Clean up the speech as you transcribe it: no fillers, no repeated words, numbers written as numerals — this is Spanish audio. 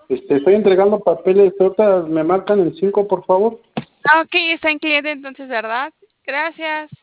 Estoy entregando papeles, ahorita me marcan en 5, por favor. Ah, ok, está en cliente entonces, ¿verdad? Gracias.